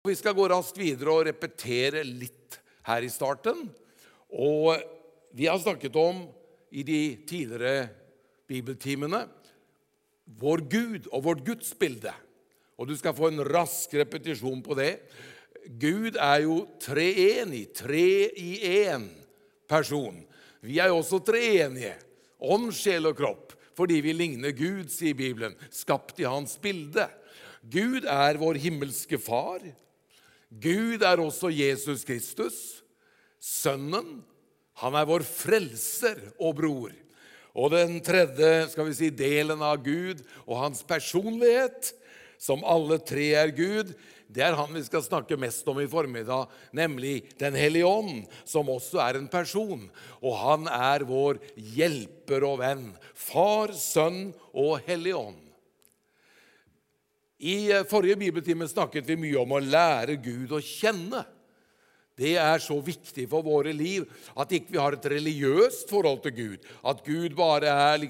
Vi skal gå raskt videre og repetere litt her i starten. Og vi har snakket om i de tidligere bibeltimene vår Gud og vårt gudsbilde. Og du skal få en rask repetisjon på det. Gud er jo treenig, tre i en person. Vi er jo også treenige, ånd, sjel og kropp, fordi vi ligner Gud, sier Bibelen, skapt i hans bilde. Gud er vår himmelske far. Gud er også Jesus Kristus, sønnen. Han er vår frelser og bror. Og den tredje, delen av Gud og hans personlighet, som alle tre er Gud, det er han vi skal snakke mest om i formiddag, nemlig den Hellige Ånd, som også er en person. Og han er vår hjelper og venn, Far, Sønn og Hellige Ånd. I forrige bibeltime snakket vi mye om å lære Gud å kjenne. Det er så viktig for våre liv at ikke vi har et religiøst forhold til Gud. At Gud bare er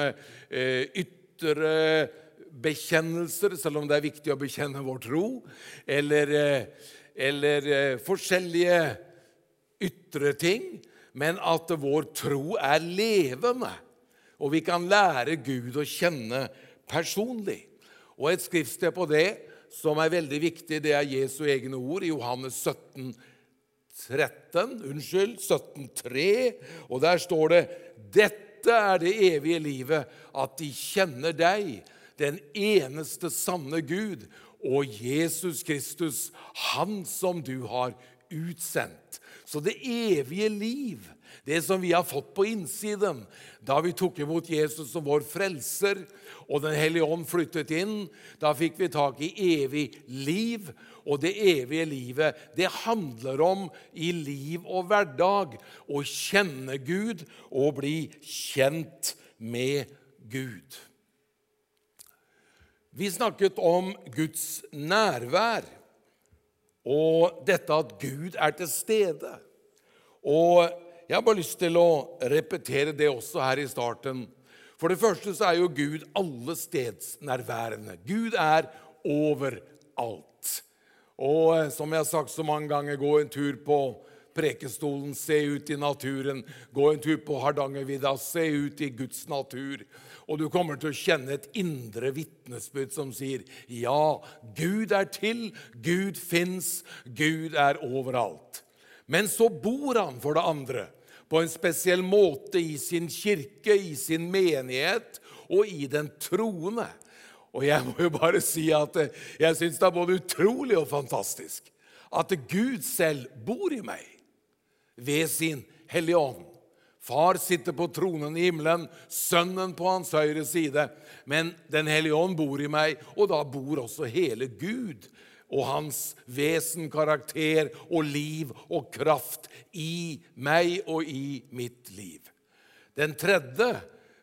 ytre bekjennelser, selv om det er viktig å bekjenne vår tro, eller forskjellige ytre ting, men at vår tro er levende, og vi kan lære Gud å kjenne personlig. Og et skriftsted på det, som er veldig viktig, det er Jesu egne ord i Johannes 17:3, og der står det: «Dette er det evige livet, at de kjenner deg, den eneste sanne Gud, og Jesus Kristus, han som du har utsendt.» Så det evige liv, det som vi har fått på innsiden, da vi tok imot Jesus som vår frelser, og den Hellige Ånd flyttet inn, da fikk vi tak i evig liv. Og det evige livet, det handler om i liv og hverdag å kjenne Gud og bli kjent med Gud. Vi snakket om Guds nærvær, og dette at Gud er til stede. Og jeg har bare lyst til å repetere det også her i starten. For det første så er jo Gud allestedsnærværende. Gud er overalt. Og som jeg har sagt så mange ganger, gå en tur på Prekestolen, se ut i naturen, gå en tur på Hardangervidda, se ut i Guds natur, og du kommer til å kjenne et indre vittnesbyrd som sier: ja, Gud er til, Gud finnes, Gud er overalt. Men så bor han for det andre på en spesiell måte i sin kirke, i sin menighet og i den troende. Og jeg må jo bare si at jeg synes det er både utrolig og fantastisk at Gud selv bor i meg ved sin Hellige Ånd. Far sitter på tronen i himmelen, sønnen på hans høyre side, men den Hellige Ånd bor i meg, og da bor også hele Gud og hans vesen, karakter og liv og kraft i meg og i mitt liv. Den tredje,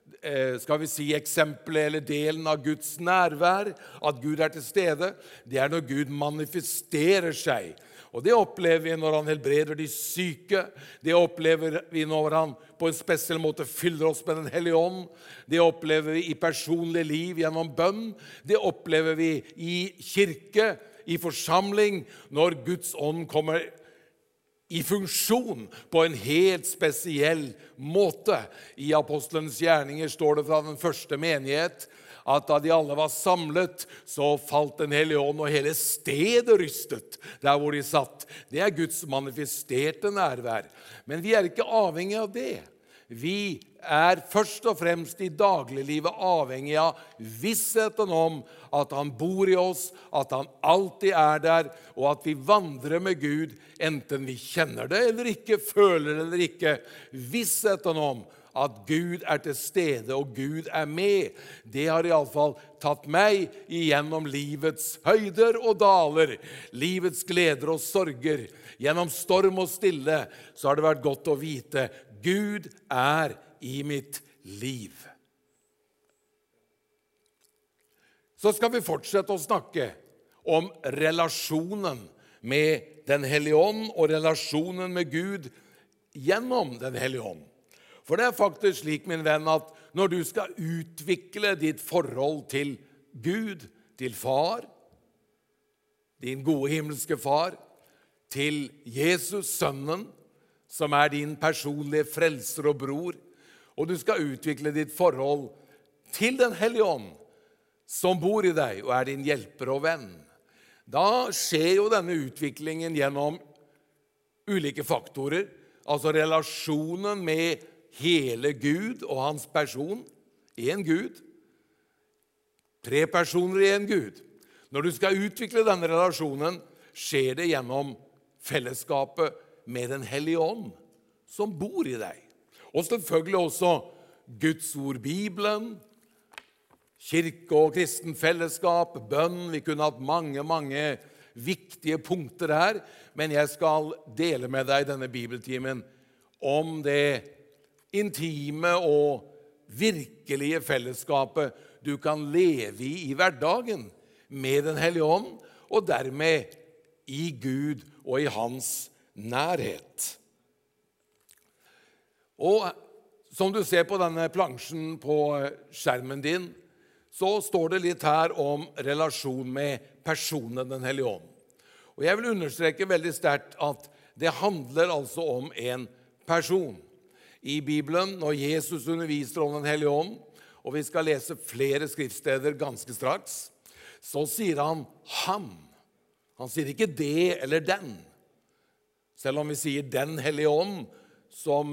eksempelet eller delen av Guds nærvær, at Gud er til stede, det er når Gud manifesterer seg. Og det opplever vi når han helbreder de syke. Det opplever vi når han på en spesiell måte fyller oss med den Hellige Ånd. Det opplever vi i personlig liv gjennom bønn. Det opplever vi i kirke, i forsamling, når Guds ånd kommer i funksjon på en helt spesiell måte. I Apostlenes gjerninger står det fra den første menighet at da de alle var samlet, så falt den Hellige Ånd, og hele stedet rystet der hvor de satt. Det er Guds manifesterte nærvær. Men vi er ikke avhengig av det. Vi er først og fremst i dagliglivet avhengig av vissheten om at han bor i oss, at han alltid er der, og at vi vandrer med Gud, enten vi kjenner det eller ikke, føler det eller ikke. Vissheten om at Gud er til stede og Gud er med, det har i alle fall tatt meg igjennom livets høyder og daler, livets gleder og sorger. Gjennom storm og stille så har det vært godt å vite Gud er i mitt liv. Så skal vi fortsette å snakke om relasjonen med den Hellige Ånd og relasjonen med Gud gjennom den Hellige Ånd. For det er faktisk slik, min venn, at når du skal utvikle ditt forhold til Gud, til Far, din gode himmelske far, til Jesus, sønnen, som din personlige frelser og bror, og du skal utvikle ditt forhold til den hellige ånd, som bor i deg og din hjelper og venn. Da skjer jo denne utviklingen gjennom ulike faktorer, altså relasjonen med hele Gud og hans person, en Gud, 3 personer i en Gud. Når du skal utvikle denne relasjonen, skjer det gjennom fellesskapet med den hellige ånd, som bor i deg. Og selvfølgelig også Guds ord, Bibelen, kirke og kristen fellesskap, bønn. Vi kunne hatt mange viktige punkter her, men jeg skal dele med deg denne bibeltimen om det intime og virkelige fellesskapet du kan leve i hverdagen med den hellige ånd, og dermed i Gud og i hans nærhet. Og som du ser på denne plansjen på skjermen din, så står det litt her om relasjon med personen den hellige ånd. Og jeg vil understreke veldig sterkt at det handler altså om en person. I Bibelen, når Jesus underviser om den hellige ånd, og vi skal lese flere skriftsteder ganske straks, så sier han «han». Han sier ikke «det» eller «den». Selv om vi sier «den hellige ånd» som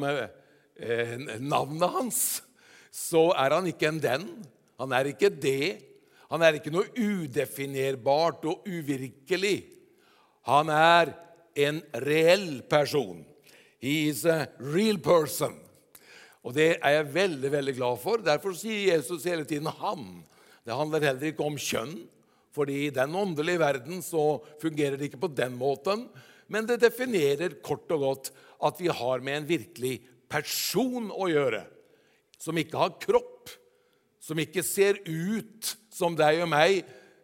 navnet hans, så han ikke en «den». Han ikke «det». Han ikke noe udefinerbart og uvirkelig. Han en reell person. He is a real person. Og det jeg veldig, veldig glad for. Derfor sier Jesus hele tiden «han». Det handler heller ikke om kjønn, fordi i den åndelige verden så fungerer det ikke på den måten, men det definerer kort og godt at vi har med en virkelig person å gjøre, som ikke har kropp, som ikke ser ut som deg og meg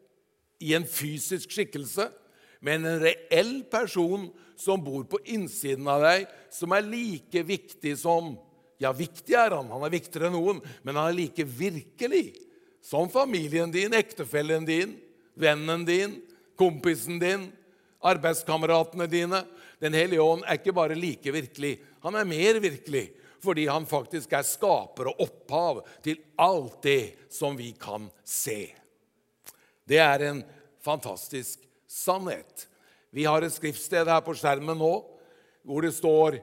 i en fysisk skikkelse, men en reell person som bor på innsiden av deg, som like viktig som, ja, viktig han viktigere enn noen, men han like virkelig som familien din, ektefellen din, vennen din, kompisen din, arbeidskameratene dine. Den hellige ånd ikke bare like virkelig, han mer virkelig, fordi han faktisk skaper og opphav til alt det som vi kan se. Det en fantastisk sannhet. Vi har et skriftsted her på skjermen nå, hvor det står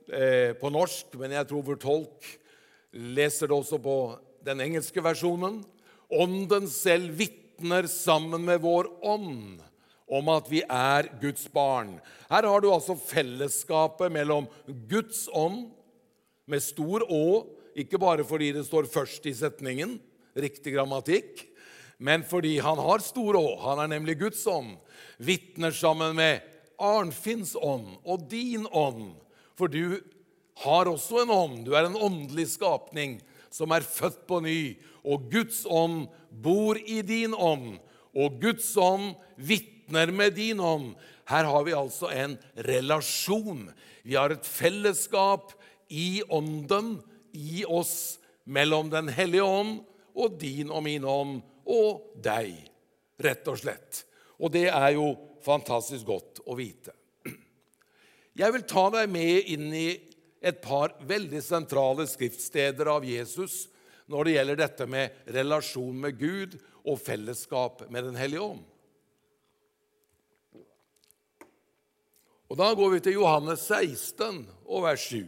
på norsk, men jeg tror vår tolk leser det også på den engelske versjonen. Ånden selv vittner sammen med vår ånd om at vi Guds barn. Her har du altså fellesskapet mellom Guds ånd, med stor Å, ikke bare fordi det står først i setningen, riktig grammatikk, men fordi han har stor Å, han nemlig Guds ånd, vittner sammen med Arnfinns ånd og din ånd, for du har også en ånd, du en åndelig skapning som født på ny, og Guds ånd bor i din ånd, og Guds ånd vittner med din ånd. Her har vi altså en relasjon. Vi har et fellesskap i ånden, i oss, mellom den hellige ånd og din og min ånd og deg, rett og slett. Og det jo fantastisk godt å vite. Jeg vil ta deg med inn i et par veldig sentrale skriftsteder av Jesus når det gjelder dette med relasjon med Gud og fellesskap med den hellige ånd. Og da går vi til Johannes 16 og vers 7.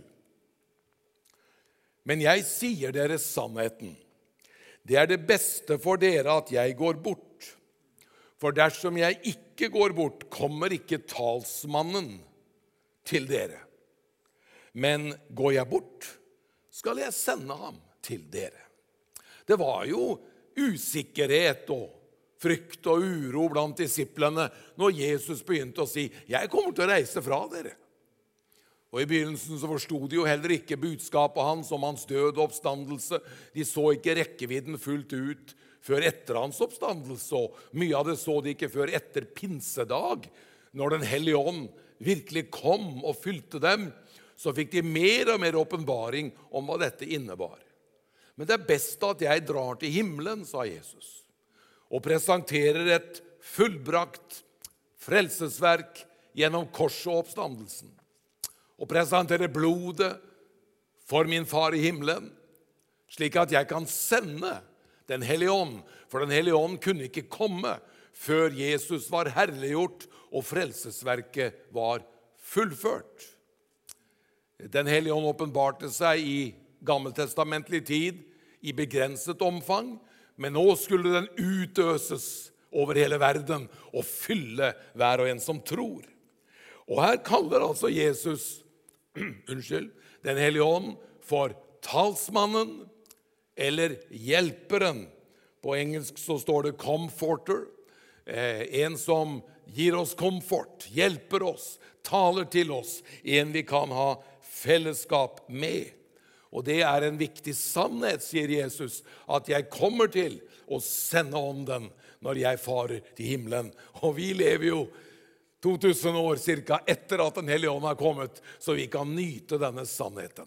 Men jeg sier dere sannheten. Det det beste for dere at jeg går bort. For dersom jeg ikke går bort, kommer ikke talsmannen til dere. Men går jeg bort, skal jeg sende ham til dere. Det var jo usikkerhet og frykt og uro blant disiplene når Jesus begynte å si, jeg kommer til å reise fra dere. Og i begynnelsen så forstod de jo heller ikke budskapet hans om hans død og oppstandelse. De så ikke rekkevidden fullt ut før etter hans oppstandelse, og mye av det så de ikke før etter pinsedag. Når den hellige ånd virkelig kom og fylte dem, så fikk de mer og mer åpenbaring om hva dette innebar. Men det best at jeg drar til himmelen, sa Jesus, og presenterer et fullbrakt frelsesverk gjennom korset og oppstandelsen, og presentere blodet for min far i himmelen, slik at jeg kan sende den Hellige Ånd, for den Hellige Ånd kunne ikke komme før Jesus var herliggjort og frelsesverket var fullført. Den Hellige Ånd åpenbarte seg i gammeltestamentlig tid i begrenset omfang, men nå skulle den utøses over hele verden og fylle hver og en som tror. Og her kaller altså Jesus den Hellige Ånd for talsmannen eller hjelperen. På engelsk så står det comforter, en som gir oss komfort, hjelper oss, taler til oss, en vi kan ha fellesskap med. Og det er en viktig sannhet, sier Jesus, at jeg kommer til å sende ånden når jeg farer til himmelen. Og vi lever jo 2000 år cirka etter at den Hellige Ånd har kommet, så vi kan nyte denne sannheten.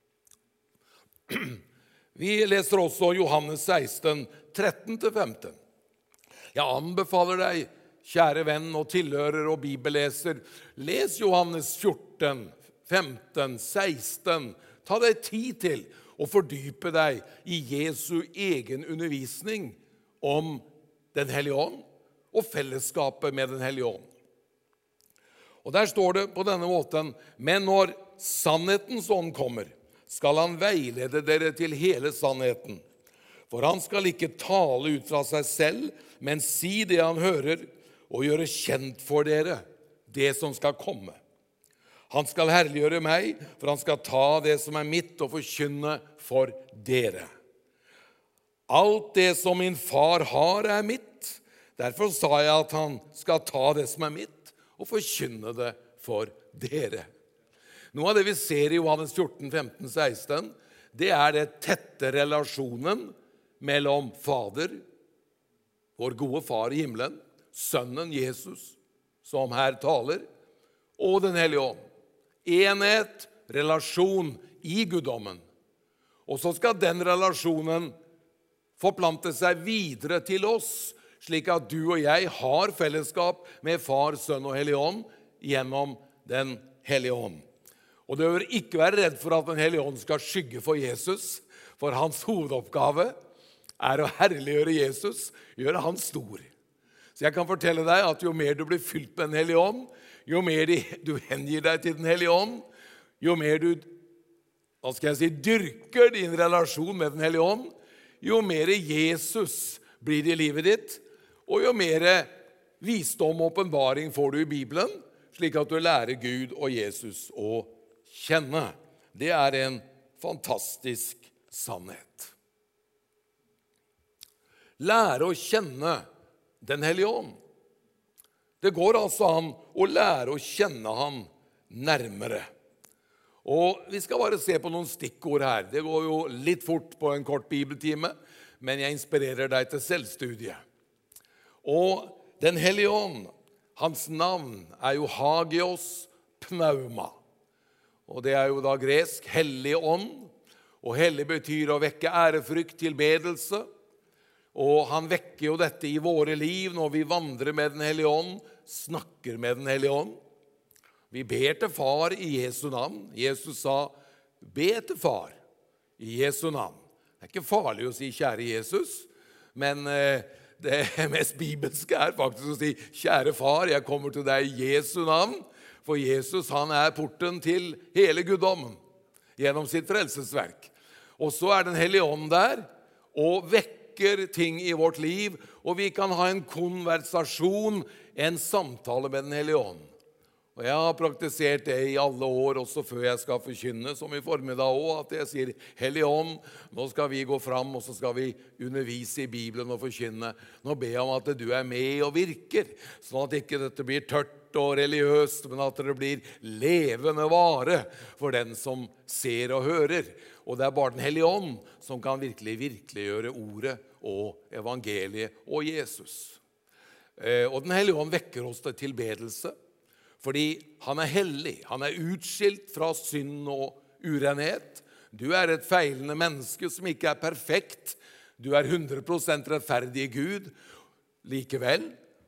Vi leser også Johannes 16, 13-15. Jeg anbefaler deg, kjære venn og tilhører og bibelleser, les Johannes 14, 15, 16. Ta deg tid til å fordype deg i Jesu egen undervisning om den Hellige Ånd og fellesskapet med den Hellige Ånd. Og der står det på denne måten: men når sannhetens ånd kommer, skal han veilede dere til hele sannheten. For han skal ikke tale ut fra seg selv, men si det han hører, og gjøre kjent for dere det som skal komme. Han skal herliggjøre meg, for han skal ta det som er mitt, og forkynne for dere. Alt det som min far har, er mitt. Derfor sa jeg at han skal ta det som er mitt, og forkynne det for dere. Noe av det vi ser i Johannes 14, 15, 16, det er det tette relasjonen mellom Fader, vår gode far i himmelen, Sønnen Jesus, som her taler, og den Hellige Ånd. Enhet, relasjon i guddommen. Og så skal den relasjonen forplante seg videre til oss, slik at du og jeg har fellesskap med Far, Sønn og Hellige Ånd gjennom den Hellige Ånd. Og du bør ikke være redd for at den Hellige Ånd skal skygge for Jesus, for hans hovedoppgave er å herliggjøre Jesus, gjøre han stor. Så jeg kan fortelle deg at jo mer du blir fylt med den Hellige Ånd, jo mer du hengir deg til den Hellige Ånd, jo mer du, dyrker din relasjon med den Hellige Ånd, jo mer Jesus blir det i livet ditt, og jo mer visdom og åpenbaring får du i Bibelen, slik at du lærer Gud og Jesus å kjenne. Det er en fantastisk sannhet. Lære å kjenne den Hellige Ånd. Det går altså an å lære å kjenne han nærmere. Og vi skal bare se på noen stikkord her. Det går jo litt fort på en kort bibeltime, men jeg inspirerer deg til selvstudie. Og den Hellige Ånd, hans navn er jo Hagios Pneuma. Og det er jo da gresk, hellig ånd. Og hellig betyr å vekke ærefrykt, tilbedelse. Og han vekker jo dette i våre liv når vi vandrer med den Hellige Ånd, snakker med den Hellige Ånd. Vi ber til Far i Jesu navn. Jesus sa, be til Far i Jesu navn. Det er ikke farlig å si kjære Jesus, men det mest bibelske er faktisk å si kjære Far, jeg kommer til deg i Jesu navn. For Jesus, han er porten til hele guddommen gjennom sitt frelsesverk. Og så er den Hellige Ånd der og vekker ting i vårt liv, og vi kan ha en konversasjon, en samtale med den Hellige Ånd. Og jeg har praktisert det i alle år, også før jeg skal forkynne, som i formiddag også, at jeg sier, Hellige Ånd, nå skal vi gå fram, og så skal vi undervise i Bibelen og forkynne. Nå ber jeg om at du er med og virker, sånn at ikke dette blir tørt og religiøst, men at det blir levende vare for den som ser og hører. Og det er bare den Hellige Ånd som kan virkeliggjøre ordet og evangeliet og Jesus. Og den Hellige Ånd vekker oss til tilbedelse, fordi han er hellig, han er utskilt fra synd og urenhet. Du er et feilende menneske som ikke er perfekt. Du er 100% rettferdig i Gud. Likevel,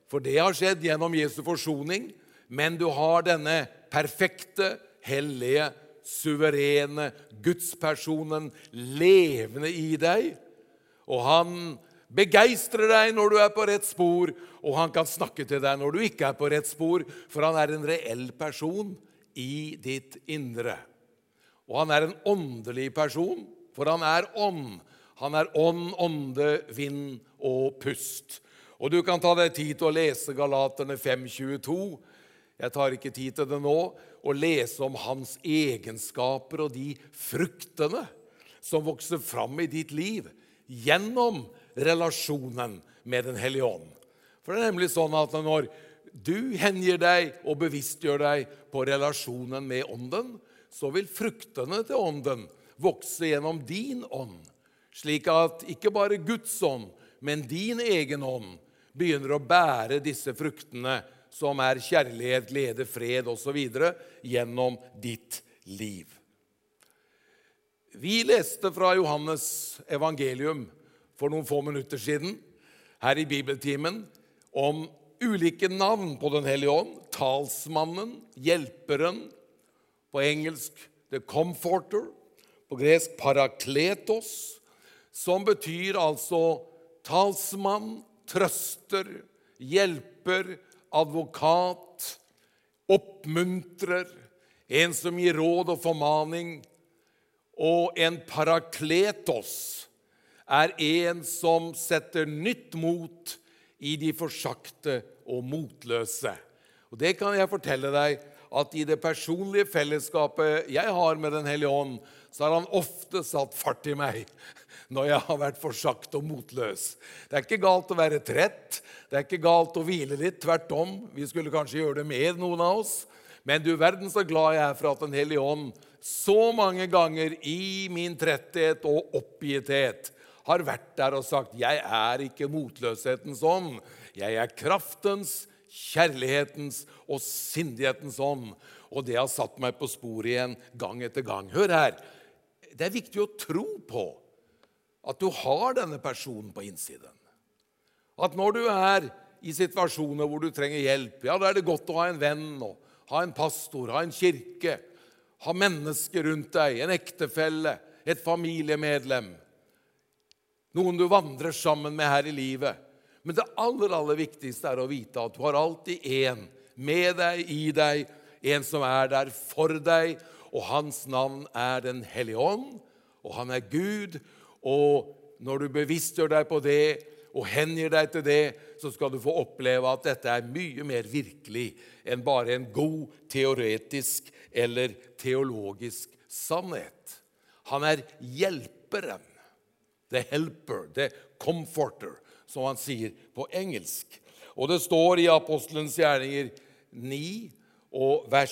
For det har skjedd gjennom Jesu forsoning, men du har denne perfekte, hellige, suverene Gudspersonen levende i deg, og han begeistrer deg når du er på rett spor, og han kan snakke til deg når du ikke er på rett spor, for han er en reell person i ditt indre. Og han er en åndelig person, for han er ånd. Han er ånd, ånde, vind og pust. Og du kan ta deg tid til å lese Galaterne 5:22. Jeg tar ikke tid til det nå, og lese om hans egenskaper og de fruktene som vokser fram i ditt liv gjennom relasjonen med den hellige ånd. For det er nemlig sånn at når du hengir deg og bevisstgjør deg på relasjonen med ånden, så vil fruktene til ånden vokse gjennom din ånd, slik at ikke bare Guds ånd, men din egen ånd begynner å bære disse fruktene som er kjærlighet, glede, fred og så videre gjennom ditt liv. Vi leste fra Johannes evangelium for noen få minutter siden, her i Bibeltimen, om ulike navn på den hellige ånd, talsmannen, hjelperen, på engelsk the comforter, på gresk parakletos, som betyr altså talsmann, trøster, hjelper, advokat, oppmuntrer, en som gir råd og formaning, og en parakletos er en som setter nytt mot i de forsakte og motløse. Og det kan jeg fortelle deg, at i det personlige fellesskapet jeg har med den hellige ånd, så har han ofte satt fart i meg når jeg har vært forsagt og motløs. Det er ikke galt å være trett, det er ikke galt å hvile litt, tvert om. Vi skulle kanskje gjøre det mer, noen av oss. Men du verden så glad jeg er for at den hellige ånd så mange ganger i min tretthet og oppgitthet har vært der og sagt, jeg er ikke motløshetens ånd, jeg er kraftens, kjærlighetens og sindighetens ånd. Og det har satt meg på sporet igjen gang etter gang. Hør her, det er viktig å tro på at du har denne personen på innsiden. At når du er i situasjoner hvor du trenger hjelp, ja, da er det godt å ha en venn, og ha en pastor, ha en kirke, ha mennesker rundt deg, en ektefelle, et familiemedlem, noen du vandrer sammen med her i livet. Men det aller viktigste er å vite at du har alltid en med deg, i deg, en som er der for deg, og hans navn er den hellige ånd, og han er Gud, og når du bevisstgjør deg på det, og hengir deg til det, så skal du få oppleve at dette er mye mer virkelig enn bare en god teoretisk eller teologisk sannhet. Han er hjelperen, the helper, the comforter, som han sier på engelsk. Og det står i Apostelens gjerninger 9 og vers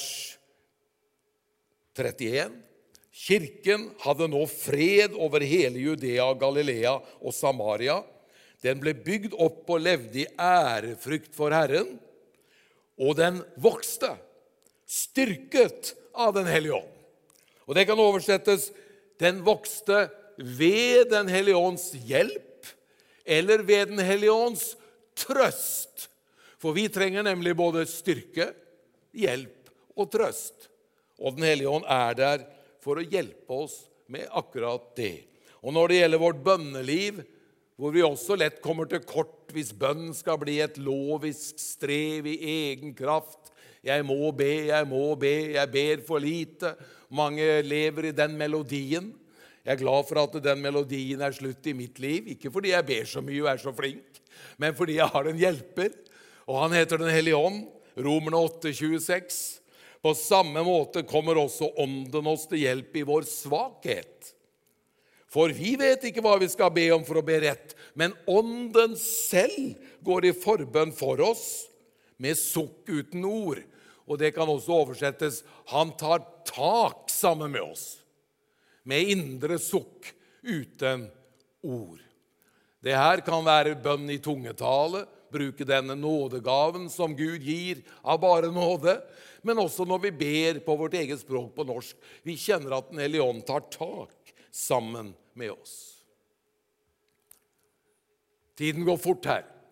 31. Kirken hadde nå fred over hele Judea, Galilea og Samaria. Den ble bygd opp og levde i ærefrykt for Herren, og den vokste, styrket av den hellige ånd. Og det kan oversettes, den vokste ved den hellige ånds hjelp, eller ved den hellige ånds trøst. For vi trenger nemlig både styrke, hjelp og trøst. Og den hellige ånd er der for å hjelpe oss med akkurat det. Og når det gjelder vårt bønneliv, hvor vi også lett kommer til kort hvis bønnen skal bli et lovisk strev i egen kraft. Jeg må be, jeg ber for lite. Mange lever i den melodien. Jeg er glad for at den melodien er slutt i mitt liv. Ikke fordi jeg ber så mye og er så flink, men fordi jeg har en hjelper. Og han heter den hellige ånd, Romerne 8:26. På samme måte kommer også ånden oss til hjelp i vår svakhet. For vi vet ikke hva vi skal be om for å be rett, men ånden selv går i forbønn for oss med sukk uten ord. Og det kan også oversettes, han tar tak sammen med oss, med indre sukk uten ord. Det her kan være bønn i tungetale, bruke denne nådegaven som Gud gir av bare nåde, men også når vi ber på vårt eget språk på norsk. Vi kjenner at den hellige ånd tar tak sammen med oss. Tiden går fort her,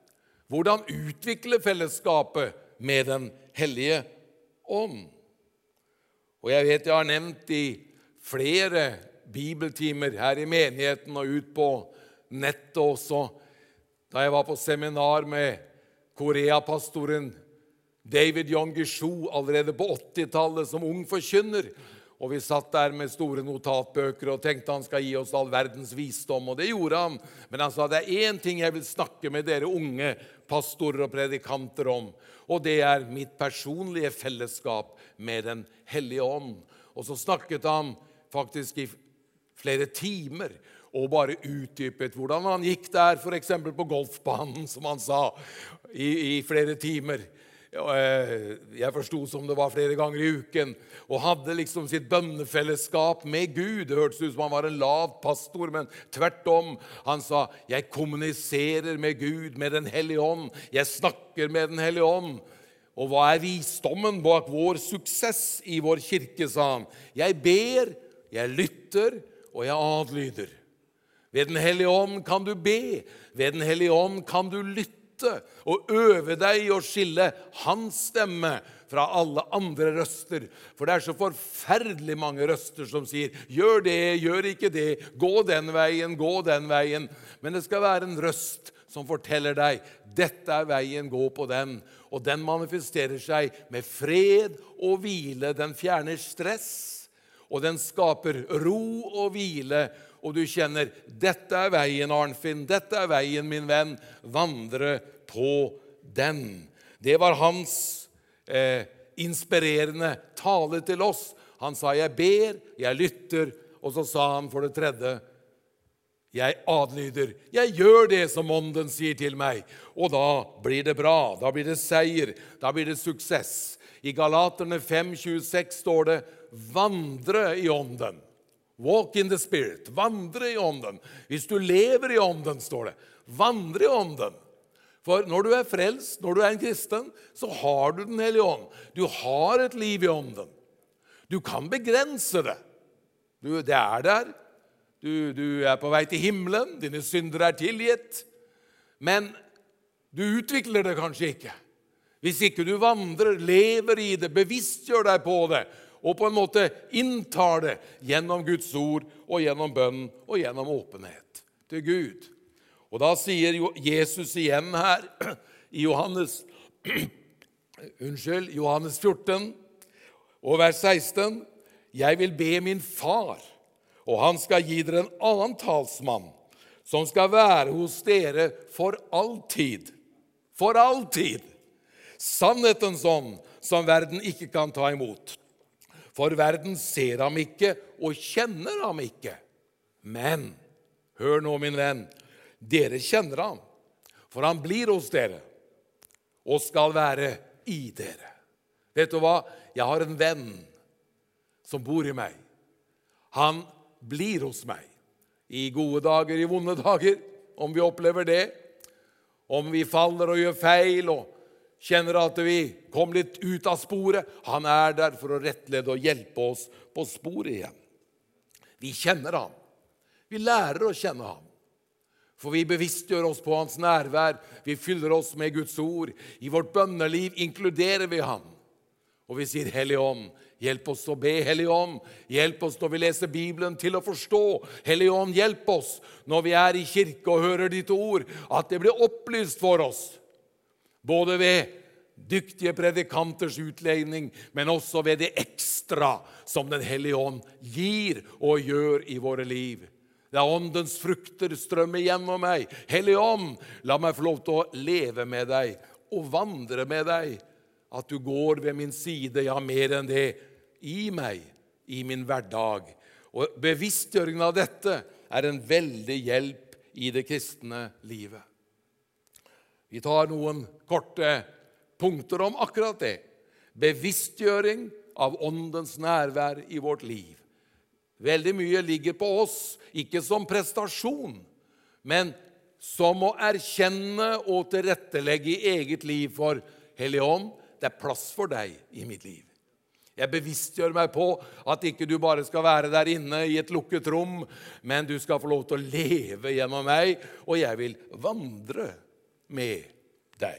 Hvordan utvikle fellesskapet med den hellige ånd? Og jeg vet jeg har nevnt i flere bibeltimer her i menigheten og ut på nettet også, da jeg var på seminar med Korea-pastoren David Yong-Gishu allerede på 80-tallet som ung forkynner, og vi satt der med store notatbøker og tenkte han skal gi oss all verdens visdom, og det gjorde han. Men han sa, det er en ting jeg vil snakke med dere unge pastorer og predikanter om, og det er mitt personlige fellesskap med den hellige ånd. Og så snakket han faktisk i flere timer og bare utdypet hvordan han gikk der, for eksempel på golfbanen, som han sa, i flere timer. Jeg forstod som det var flere ganger i uken, og hadde liksom sitt bønnefellesskap med Gud. Det hørtes ut som han var en lav pastor, men tvert om. Han sa, jeg kommuniserer med Gud, med den hellige ånd. Jeg snakker med den hellige ånd. Og hva er visdommen bak vår suksess i vår kirke, sa han. Jeg ber, jeg lytter, og jeg adlyder. Ved den hellige ånd kan du be, ved den hellige ånd kan du lytte, og øve deg i å skille hans stemme fra alle andre røster. For det er så forferdelig mange røster som sier, gjør det, gjør ikke det, gå den veien, gå den veien. Men det skal være en røst som forteller deg, dette er veien, gå på den. Og den manifesterer seg med fred og hvile. Den fjerner stress, og den skaper ro og hvile. Og du kjenner, dette er veien, Arnfinn, dette er veien, min venn, vandre på den. Det var hans inspirerende tale til oss. Han sa, jeg ber, jeg lytter, og så sa han for det tredje, jeg adlyder, jeg gjør det som ånden sier til meg, og da blir det bra, da blir det seier, da blir det suksess. I Galaterne 5:26 står det, vandre i ånden. Walk in the spirit, vandre i ånden. Hvis du lever i ånden, står det, vandre i ånden. For når du er frelst, når du er en kristen, så har du den hellige ånd. Du har et liv i ånden. Du kan begrense det. Det er der. Du er på vei til himmelen, dine synder er tilgitt. Men du utvikler det kanskje ikke. Hvis ikke du vandrer, lever i det, bevisstgjør deg på det, og på en måte inntar det gjennom Guds ord og gjennom bønn og gjennom åpenhet til Gud. Og da sier Jesus igjen her i Johannes 14 og vers 16, jeg vil be min far, og han skal gi dere en annen talsmann, som skal være hos dere for alltid. For alltid. Sannhetens ånd, som verden ikke kan ta imot. For verden ser ham ikke og kjenner ham ikke. Men, hør nå min venn, dere kjenner ham, for han blir hos dere og skal være i dere. Vet du hva? Jeg har en venn som bor i meg. Han blir hos meg i gode dager, i vonde dager, om vi opplever det. Om vi faller og gjør feil og kjenner at vi kom litt ut av sporet. Han er der for å rettlede og hjelpe oss på sporet igjen. Vi kjenner ham. Vi lærer å kjenne ham. For vi bevisstgjør oss på hans nærvær. Vi fyller oss med Guds ord. I vårt bønneliv inkluderer vi ham. Og vi sier, Hellige Ånd, hjelp oss å be, Hellige Ånd. Hjelp oss når vi leser Bibelen til å forstå. Hellige Ånd, hjelp oss når vi er i kirke og hører ditt ord, at det blir opplyst for oss. Både ved dyktige predikanters utlegning, men også ved det ekstra som den hellige ånd gir og gjør i våre liv. Det er åndens frukter strømmer gjennom meg. Hellige ånd, la meg få lov til å leve med deg og vandre med deg. At du går ved min side, ja, mer enn det, i meg, i min hverdag. Og bevisstgjøringen av dette er en veldig hjelp i det kristne livet. Vi tar noen korte punkter om akkurat det. Bevisstgjøring av åndens nærvær i vårt liv. Veldig mye ligger på oss, ikke som prestasjon, men som å erkjenne og tilrettelegge i eget liv for Hellige Ånd. Det er plass for deg i mitt liv. Jeg bevisstgjør meg på at ikke du bare skal være der inne i et lukket rom, men du skal få lov til å leve gjennom meg, og jeg vil vandre med deg.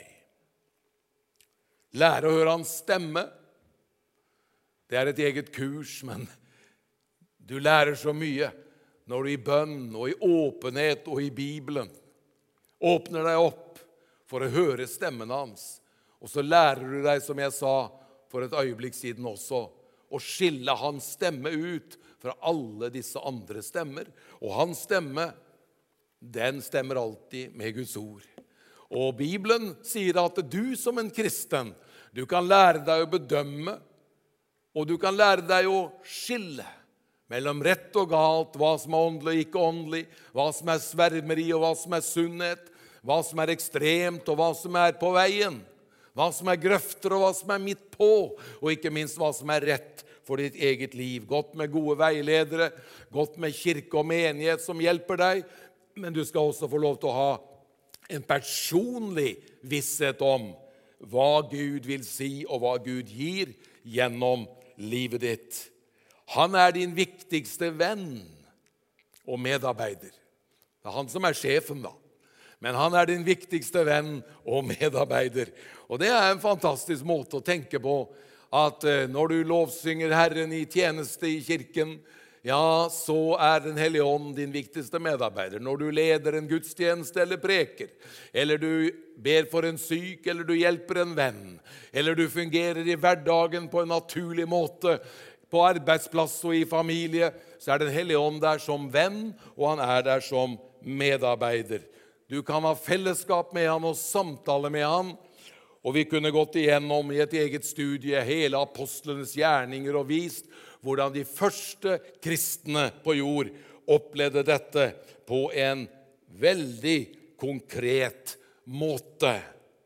Lære å høre hans stemme. Det er et eget kurs, men du lærer så mye når du i bønn og i åpenhet og i Bibelen åpner deg opp for å høre stemmen hans. Og så lærer du deg, som jeg sa for et øyeblikk siden også, å skille hans stemme ut fra alle disse andre stemmer. Og hans stemme, den stemmer alltid med Guds ord. Og Bibelen sier at du som en kristen, du kan lære deg å bedømme, og du kan lære deg å skille mellom rett og galt, hva som er åndelig og ikke åndelig, hva som er svermeri og hva som er sunnhet, hva som er ekstremt og hva som er på veien, hva som er grøfter og hva som er midt på, og ikke minst hva som er rett for ditt eget liv. Godt med gode veiledere, godt med kirke og menighet som hjelper deg, men du skal også få lov til å ha en personlig visshet om hva Gud vil si og hva Gud gir gjennom livet ditt. Han er din viktigste venn og medarbeider. Det er han som er sjefen da. Men han er din viktigste venn og medarbeider. Og det er en fantastisk måte å tenke på, at når du lovsynger Herren i tjeneste i kirken, ja, så er Den hellige ånd din viktigste medarbeider. Når du leder en gudstjeneste eller preker, eller du ber for en syk, eller du hjelper en venn, eller du fungerer i hverdagen på en naturlig måte, på arbeidsplass og i familie, så er Den hellige ånd der som venn, og han er der som medarbeider. Du kan ha fellesskap med han og samtale med han, og vi kunne gått igjennom i et eget studie hele apostlenes gjerninger og vist hvordan de første kristne på jord opplevde dette på en veldig konkret måte.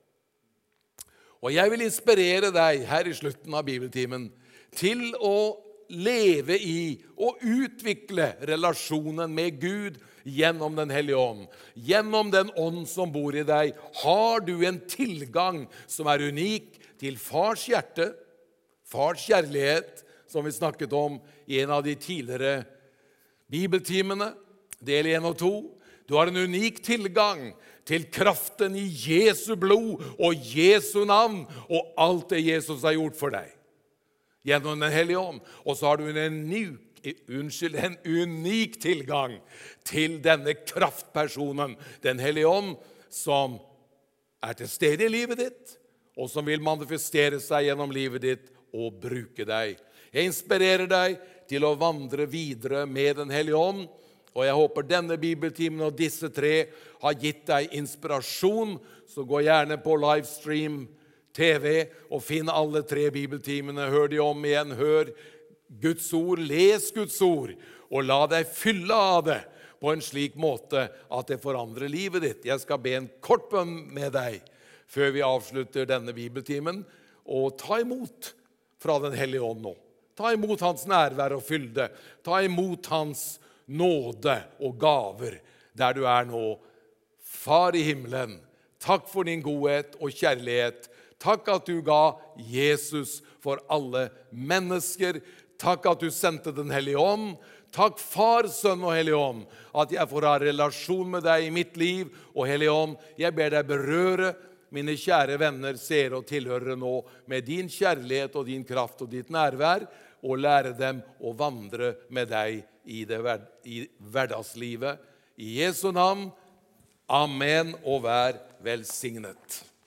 Og jeg vil inspirere deg her i slutten av bibeltimen til å leve i og utvikle relasjonen med Gud gjennom Den hellige ånd. Gjennom den ånd som bor i deg, har du en tilgang som er unik til fars hjerte, fars kjærlighet, som vi snakket om i en av de tidligere bibeltimene, del 1 og 2. Du har en unik tilgang til kraften i Jesu blod og Jesu navn og alt det Jesus har gjort for deg gjennom Den hellige ånd. Og så har du en unik tilgang til denne kraftpersonen, Den hellige ånd, som er til stede i livet ditt, og som vil manifestere seg gjennom livet ditt og bruke deg. Jeg inspirerer deg til å vandre videre med Den hellige ånd, og jeg håper denne bibeltimen og disse 3 har gitt deg inspirasjon. Så gå gjerne på livestream TV og finn alle 3 bibeltimene. Hør de om igjen, hør Guds ord, les Guds ord, og la deg fylle av det på en slik måte at det forandrer livet ditt. Jeg skal be en kort bønn med deg før vi avslutter denne bibeltimen, og ta imot fra Den hellige ånd nå. Ta imot hans nærvær og fylde. Ta imot hans nåde og gaver der du er nå. Far i himmelen, takk for din godhet og kjærlighet. Takk at du ga Jesus for alle mennesker. Takk at du sendte Den hellige ånd. Takk, Far, Sønn og Hellige ånd, at jeg får ha relasjon med deg i mitt liv. Og Hellige ånd, jeg ber deg berøre mine kjære venner, seere og tilhørere nå med din kjærlighet og din kraft og ditt nærvær, og lære dem å vandre med deg i hverdagslivet. I Jesu navn, amen, og vær velsignet.